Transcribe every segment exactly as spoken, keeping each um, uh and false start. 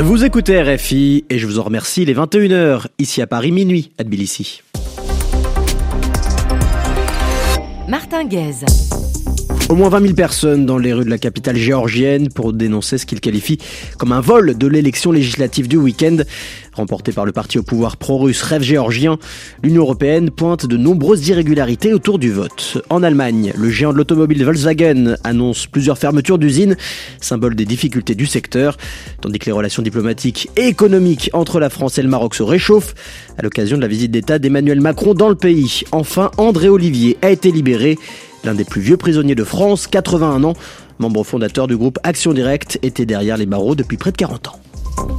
Vous écoutez R F I et je vous en remercie, les vingt et une heures, ici à Paris, minuit à Tbilissi. Martin Guez. Au moins vingt mille personnes dans les rues de la capitale géorgienne pour dénoncer ce qu'ils qualifient comme un vol de l'élection législative du week-end. Remportée par le parti au pouvoir pro-russe Rêve géorgien, l'Union européenne pointe de nombreuses irrégularités autour du vote. En Allemagne, le géant de l'automobile Volkswagen annonce plusieurs fermetures d'usines, symbole des difficultés du secteur, tandis que les relations diplomatiques et économiques entre la France et le Maroc se réchauffent à l'occasion de la visite d'État d'Emmanuel Macron dans le pays. Enfin, André Olivier a été libéré. L'un des plus vieux prisonniers de France, quatre-vingt-un ans, membre fondateur du groupe Action Directe, était derrière les barreaux depuis près de quarante ans.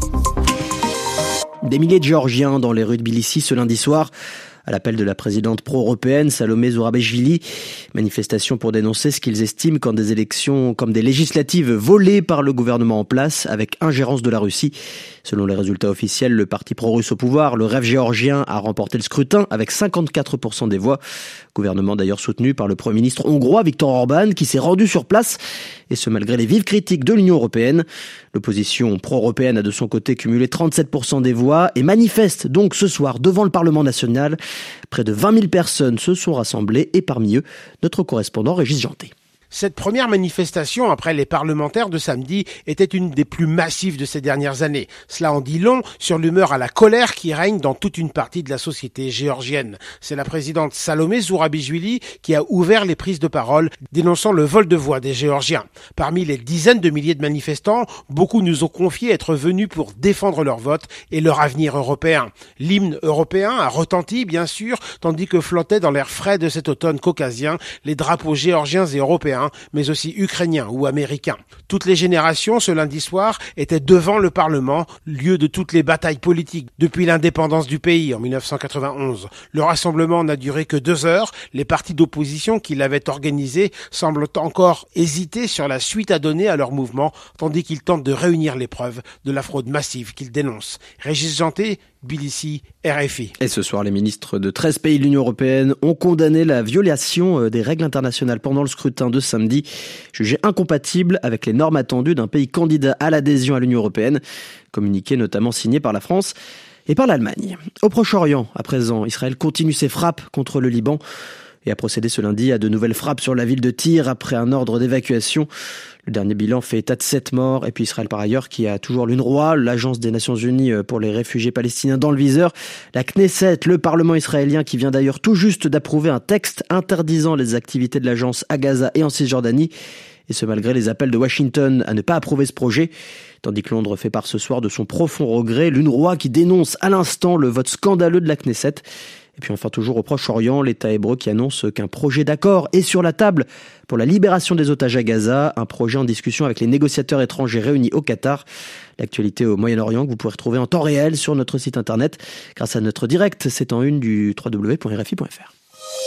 Des milliers de Géorgiens dans les rues de Tbilissi ce lundi soir, à l'appel de la présidente pro-européenne Salomé Zourabichvili. Manifestation pour dénoncer ce qu'ils estiment comme des élections, comme des législatives volées par le gouvernement en place avec ingérence de la Russie. Selon les résultats officiels, le parti pro-russe au pouvoir, le Rêve géorgien, a remporté le scrutin avec cinquante-quatre pour cent des voix. Gouvernement d'ailleurs soutenu par le Premier ministre hongrois Viktor Orban qui s'est rendu sur place, et ce malgré les vives critiques de l'Union européenne. L'opposition pro-européenne a de son côté cumulé trente-sept pour cent des voix et manifeste donc ce soir devant le Parlement national. Près de vingt mille personnes se sont rassemblées et parmi eux, notre correspondant Régis Janté. Cette première manifestation après les parlementaires de samedi était une des plus massives de ces dernières années. Cela en dit long sur l'humeur à la colère qui règne dans toute une partie de la société géorgienne. C'est la présidente Salomé Zourabichvili qui a ouvert les prises de parole dénonçant le vol de voix des Géorgiens. Parmi les dizaines de milliers de manifestants, beaucoup nous ont confié être venus pour défendre leur vote et leur avenir européen. L'hymne européen a retenti bien sûr, tandis que flottaient dans l'air frais de cet automne caucasien les drapeaux géorgiens et européens, mais aussi ukrainiens ou américains. Toutes les générations, ce lundi soir, étaient devant le Parlement, lieu de toutes les batailles politiques depuis l'indépendance du pays en dix-neuf cent quatre-vingt-onze. Le rassemblement n'a duré que deux heures. Les partis d'opposition qui l'avaient organisé semblent encore hésiter sur la suite à donner à leur mouvement, tandis qu'ils tentent de réunir les preuves de la fraude massive qu'ils dénoncent. Régis Janté, Tbilissi, R F I. Et ce soir, les ministres de treize pays de l'Union européenne ont condamné la violation des règles internationales pendant le scrutin de samedi, jugée incompatible avec les normes attendues d'un pays candidat à l'adhésion à l'Union européenne, communiqué notamment signé par la France et par l'Allemagne. Au Proche-Orient, à présent, Israël continue ses frappes contre le Liban et a procédé ce lundi à de nouvelles frappes sur la ville de Tyr après un ordre d'évacuation. Le dernier bilan fait état de sept morts. Et puis Israël par ailleurs qui a toujours l'UNRWA, l'agence des Nations Unies pour les réfugiés palestiniens dans le viseur. La Knesset, le Parlement israélien qui vient d'ailleurs tout juste d'approuver un texte interdisant les activités de l'agence à Gaza et en Cisjordanie. Et ce malgré les appels de Washington à ne pas approuver ce projet. Tandis que Londres fait part ce soir de son profond regret. L'UNRWA qui dénonce à l'instant le vote scandaleux de la Knesset. Et puis enfin toujours au Proche-Orient, l'État hébreu qui annonce qu'un projet d'accord est sur la table pour la libération des otages à Gaza, un projet en discussion avec les négociateurs étrangers réunis au Qatar. L'actualité au Moyen-Orient que vous pourrez retrouver en temps réel sur notre site internet grâce à notre direct, c'est en une du w w w point r f i point f r.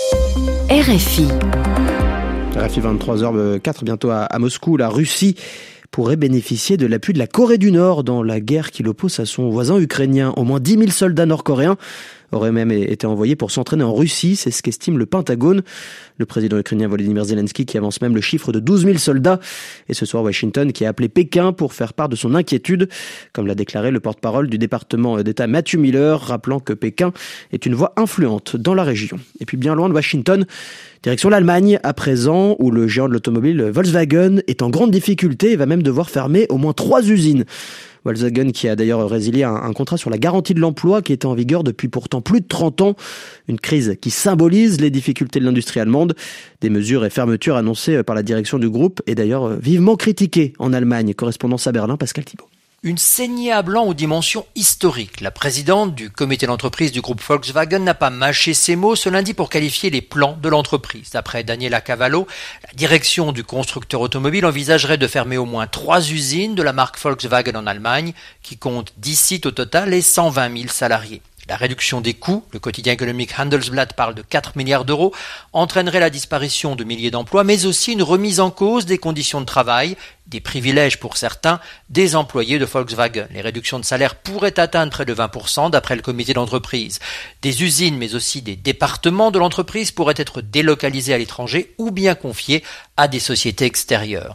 R F I. R F I vingt-trois heures quatre bientôt à, à Moscou, la Russie pourrait bénéficier de l'appui de la Corée du Nord dans la guerre qui l'oppose à son voisin ukrainien. Au moins dix mille soldats nord-coréens auraient même été envoyés pour s'entraîner en Russie, c'est ce qu'estime le Pentagone. Le président ukrainien Volodymyr Zelensky qui avance même le chiffre de douze mille soldats. Et ce soir, Washington qui a appelé Pékin pour faire part de son inquiétude, comme l'a déclaré le porte-parole du département d'État Matthew Miller, rappelant que Pékin est une voix influente dans la région. Et puis bien loin de Washington, direction l'Allemagne, à présent, où le géant de l'automobile Volkswagen est en grande difficulté et va même devoir fermer au moins trois usines. Volkswagen qui a d'ailleurs résilié un, un contrat sur la garantie de l'emploi qui était en vigueur depuis pourtant plus de trente ans. Une crise qui symbolise les difficultés de l'industrie allemande. Des mesures et fermetures annoncées par la direction du groupe et d'ailleurs vivement critiquées en Allemagne. Correspondance à Berlin, Pascal Thibault. Une saignée à blanc aux dimensions historiques. La présidente du comité d'entreprise du groupe Volkswagen n'a pas mâché ses mots ce lundi pour qualifier les plans de l'entreprise. D'après Daniela Cavallo, la direction du constructeur automobile envisagerait de fermer au moins trois usines de la marque Volkswagen en Allemagne, qui compte dix sites au total et cent vingt mille salariés. La réduction des coûts, le quotidien économique Handelsblatt parle de quatre milliards d'euros, entraînerait la disparition de milliers d'emplois, mais aussi une remise en cause des conditions de travail, des privilèges pour certains, des employés de Volkswagen. Les réductions de salaire pourraient atteindre près de vingt pour cent d'après le comité d'entreprise. Des usines, mais aussi des départements de l'entreprise pourraient être délocalisés à l'étranger ou bien confiés à des sociétés extérieures.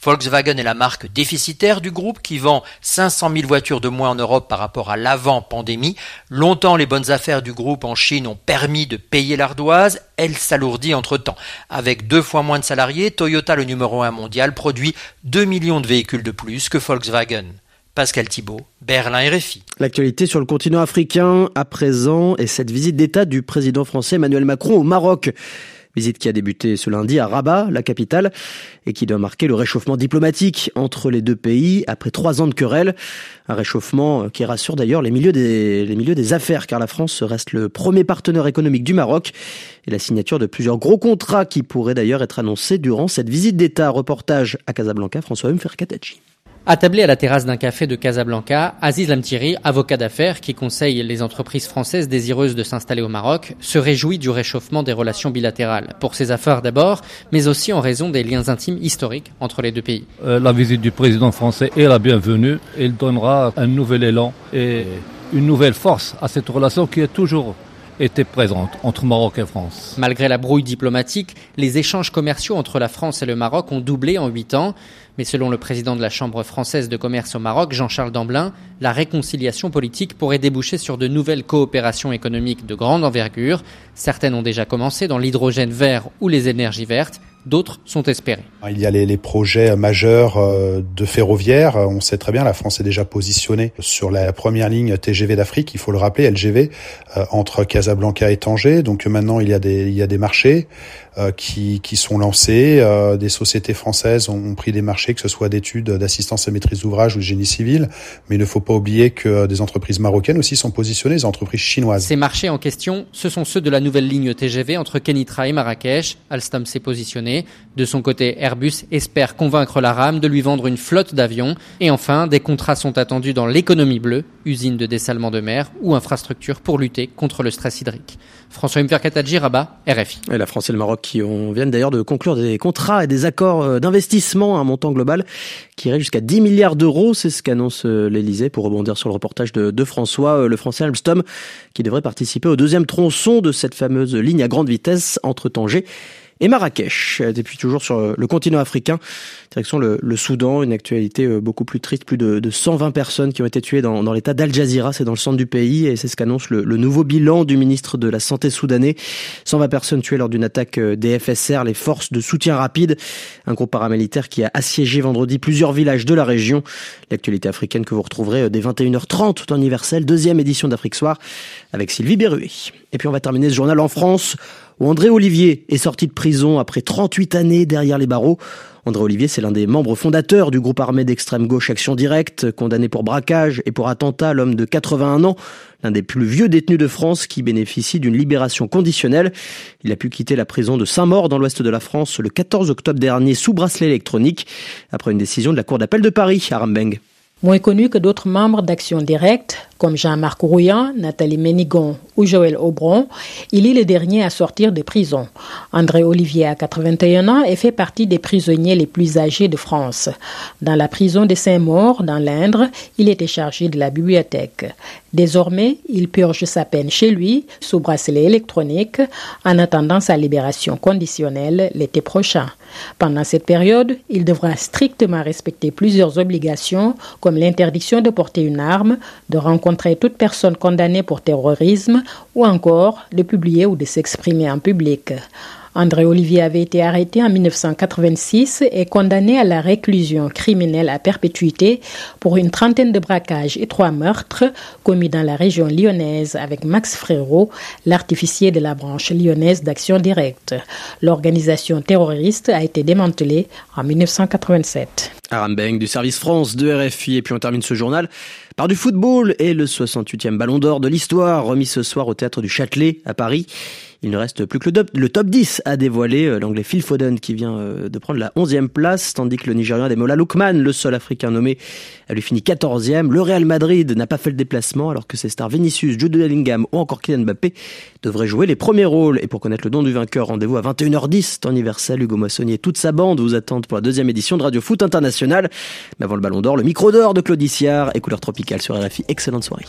Volkswagen est la marque déficitaire du groupe qui vend cinq cent mille voitures de moins en Europe par rapport à l'avant-pandémie. Longtemps, les bonnes affaires du groupe en Chine ont permis de payer l'ardoise. Elle s'alourdit entre-temps. Avec deux fois moins de salariés, Toyota, le numéro un mondial, produit deux millions de véhicules de plus que Volkswagen. Pascal Thibault, Berlin R F I. L'actualité sur le continent africain à présent est cette visite d'État du président français Emmanuel Macron au Maroc. Visite qui a débuté ce lundi à Rabat, la capitale, et qui doit marquer le réchauffement diplomatique entre les deux pays après trois ans de querelle. Un réchauffement qui rassure d'ailleurs les milieux des, les milieux des affaires, car la France reste le premier partenaire économique du Maroc et la signature de plusieurs gros contrats qui pourraient d'ailleurs être annoncés durant cette visite d'État. Reportage à Casablanca, François Mferkatachi. Attablé à la terrasse d'un café de Casablanca, Aziz Lamtiri, avocat d'affaires qui conseille les entreprises françaises désireuses de s'installer au Maroc, se réjouit du réchauffement des relations bilatérales. Pour ses affaires d'abord, mais aussi en raison des liens intimes historiques entre les deux pays. Euh, la visite du président français est la bienvenue. Il donnera un nouvel élan et une nouvelle force à cette relation qui est toujours était présente entre Maroc et France. Malgré la brouille diplomatique, les échanges commerciaux entre la France et le Maroc ont doublé en huit ans. Mais selon le président de la Chambre française de commerce au Maroc, Jean-Charles Damblin, la réconciliation politique pourrait déboucher sur de nouvelles coopérations économiques de grande envergure. Certaines ont déjà commencé dans l'hydrogène vert ou les énergies vertes. D'autres sont espérés. Il y a les, les projets majeurs de ferroviaire. On sait très bien, la France est déjà positionnée sur la première ligne T G V d'Afrique. Il faut le rappeler, L G V, euh, entre Casablanca et Tanger. Donc maintenant, il y a des, il y a des marchés euh, qui, qui sont lancés. Euh, des sociétés françaises ont, ont pris des marchés, que ce soit d'études, d'assistance à maîtrise d'ouvrage ou de génie civil. Mais il ne faut pas oublier que des entreprises marocaines aussi sont positionnées, des entreprises chinoises. Ces marchés en question, ce sont ceux de la nouvelle ligne T G V entre Kenitra et Marrakech. Alstom s'est positionné. De son côté, Airbus espère convaincre la rame de lui vendre une flotte d'avions. Et enfin, des contrats sont attendus dans l'économie bleue, usine de dessalement de mer ou infrastructure pour lutter contre le stress hydrique. François Mferkatachi, Rabat, R F I. Et la France et le Maroc qui ont, viennent d'ailleurs de conclure des contrats et des accords d'investissement à un montant global qui irait jusqu'à dix milliards d'euros. C'est ce qu'annonce l'Elysée pour rebondir sur le reportage de, de François, le français Alstom, qui devrait participer au deuxième tronçon de cette fameuse ligne à grande vitesse entre Tanger et Marrakech. Et puis toujours sur le continent africain, direction le, le Soudan, une actualité beaucoup plus triste, plus de, de cent vingt personnes qui ont été tuées dans, dans l'état d'Al Jazeera, c'est dans le centre du pays, et c'est ce qu'annonce le, le nouveau bilan du ministre de la Santé soudanais. cent vingt personnes tuées lors d'une attaque des F S R, les forces de soutien rapide, un groupe paramilitaire qui a assiégé vendredi plusieurs villages de la région. L'actualité africaine que vous retrouverez dès vingt et une heures trente, temps universel, deuxième édition d'Afrique Soir, avec Sylvie Berruet. Et puis on va terminer ce journal en France, où André Olivier est sorti de prison après trente-huit années derrière les barreaux. André Olivier, c'est l'un des membres fondateurs du groupe armé d'extrême gauche Action Directe, condamné pour braquage et pour attentat. L'homme de quatre-vingt-un ans, l'un des plus vieux détenus de France qui bénéficie d'une libération conditionnelle. Il a pu quitter la prison de Saint-Maur dans l'ouest de la France le quatorze octobre dernier sous bracelet électronique, après une décision de la Cour d'appel de Paris à Rambeng. Moins connu que d'autres membres d'Action Directe, comme Jean-Marc Rouillant, Nathalie Ménigon ou Joël Aubron, il est le dernier à sortir de prison. André Olivier a quatre-vingt-un ans et fait partie des prisonniers les plus âgés de France. Dans la prison de Saint-Maur, dans l'Indre, il était chargé de la bibliothèque. Désormais, il purge sa peine chez lui, sous bracelet électronique, en attendant sa libération conditionnelle l'été prochain. Pendant cette période, il devra strictement respecter plusieurs obligations, comme l'interdiction de porter une arme, de rencontrer toute personne condamnée pour terrorisme ou encore de publier ou de s'exprimer en public. André Olivier avait été arrêté en dix-neuf cent quatre-vingt-six et condamné à la réclusion criminelle à perpétuité pour une trentaine de braquages et trois meurtres commis dans la région lyonnaise avec Max Frérot, l'artificier de la branche lyonnaise d'Action Directe. L'organisation terroriste a été démantelée en dix-neuf cent quatre-vingt-sept. Arambeng du service France de R F I. Et puis on termine ce journal par du football et le soixante-huitième ballon d'or de l'histoire remis ce soir au théâtre du Châtelet à Paris. Il ne reste plus que le, le top dix à dévoiler. L'anglais Phil Foden qui vient de prendre la onzième place, tandis que le Nigérian Ademola Lookman, le seul africain nommé, a lui fini quatorzième. Le Real Madrid n'a pas fait le déplacement alors que ses stars Vinicius, Jude Bellingham ou encore Kylian Mbappé devraient jouer les premiers rôles. Et pour connaître le nom du vainqueur, rendez-vous à vingt et une heures dix, temps universel. Hugo Moissonnier et toute sa bande vous attendent pour la deuxième édition de Radio Foot International. Mais avant le ballon d'or, le micro d'or de Claude Issiard et couleur tropicale sur R F I. Excellente soirée.